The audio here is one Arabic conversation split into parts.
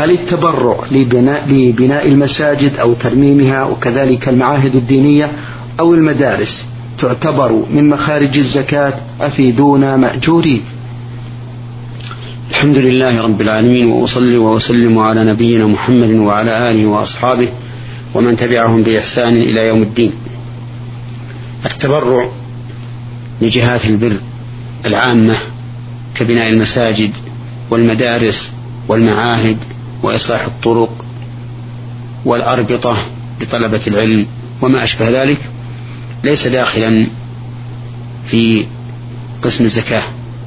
هل التبرع لبناء المساجد أو ترميمها وكذلك المعاهد الدينية أو المدارس تعتبر من مخارج الزكاة؟ أفيدونا مأجورين. الحمد لله رب العالمين، وأصلي وأسلم على نبينا محمد وعلى آله وأصحابه ومن تبعهم بإحسان إلى يوم الدين. التبرع لجهات البر العامة كبناء المساجد والمدارس والمعاهد وإصلاح الطرق والأربطة لطلبة العلم وما أشبه ذلك ليس داخلا في قسم الزكاة،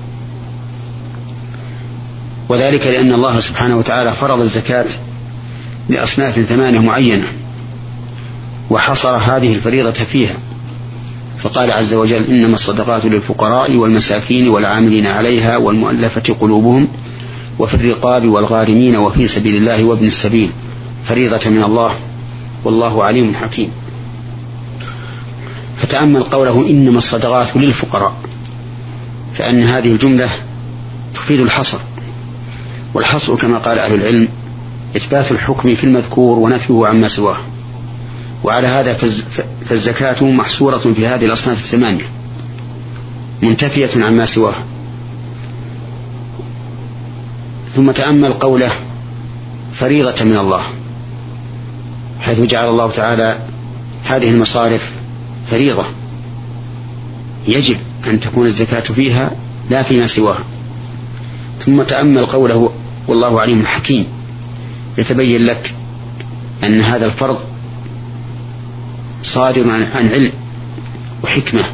وذلك لأن الله سبحانه وتعالى فرض الزكاة لأصناف 8 معينة وحصر هذه الفريضة فيها، فقال عز وجل: إنما الصدقات للفقراء والمساكين والعاملين عليها والمؤلفة قلوبهم وفي الرقاب والغارمين وفي سبيل الله وابن السبيل فريضة من الله والله عليم حكيم. فتأمل قوله إنما الصدقات للفقراء، فأن هذه الجملة تفيد الحصر، والحصر كما قال أهل العلم إثبات الحكم في المذكور ونفيه عما سواه، وعلى هذا فالزكاة محصورة في هذه الأصناف 8 منتفية عما سواه. ثم تأمل قوله فريضة من الله، حيث جعل الله تعالى هذه المصارف فريضة يجب أن تكون الزكاة فيها لا فيما سواها. ثم تأمل قوله والله عليم حكيم، يتبين لك أن هذا الفرض صادر عن علم وحكمة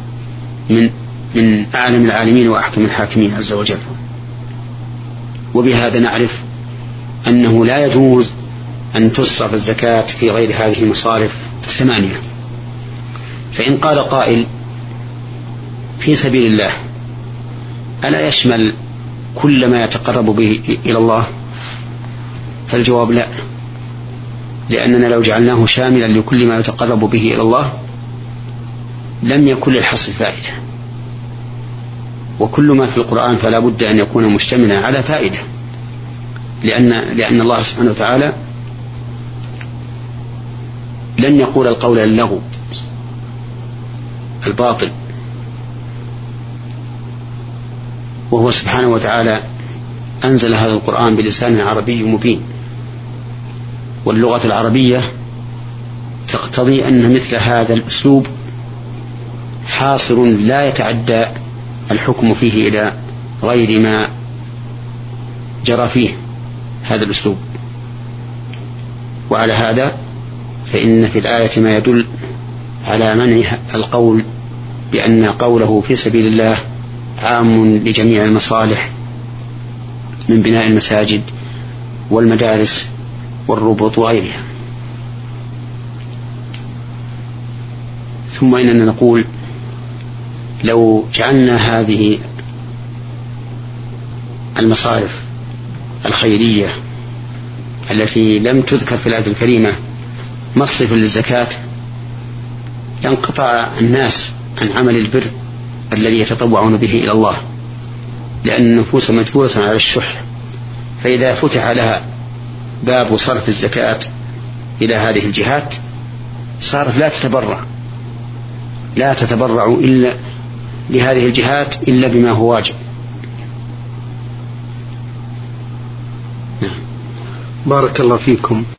من أعلم العالمين وأحكم الحاكمين عز وجل. وبهذا نعرف أنه لا يجوز أن تصرف الزكاة في غير هذه المصارف 8. فإن قال قائل في سبيل الله ألا يشمل كل ما يتقرب به إلى الله؟ فالجواب لا، لأننا لو جعلناه شاملا لكل ما يتقرب به إلى الله لم يكن للحصر فائدة، وكل ما في القرآن فلا بد أن يكون مشتملا على فائدة، لأن الله سبحانه وتعالى لن يقول القول اللغو الباطل، وهو سبحانه وتعالى أنزل هذا القرآن بلسان عربي مبين، واللغة العربية تقتضي أن مثل هذا الأسلوب حاصر لا يتعدى الحكم فيه إلى غير ما جرى فيه هذا الأسلوب. وعلى هذا فإن في الآية ما يدل على منع القول بأن قوله في سبيل الله عام لجميع المصالح من بناء المساجد والمدارس والربط وغيرها. ثم إننا نقول لو جعلنا هذه المصارف الخيرية التي لم تذكر في الآية الكريمة مصرفا للزكاة ينقطع الناس عن عمل البر الذي يتطوعون به إلى الله، لأن النفوس مجبولة على الشح، فإذا فتح لها باب صرف الزكاة إلى هذه الجهات صارت لا تتبرع إلا لهذه الجهات إلا بما هو واجب. بارك الله فيكم.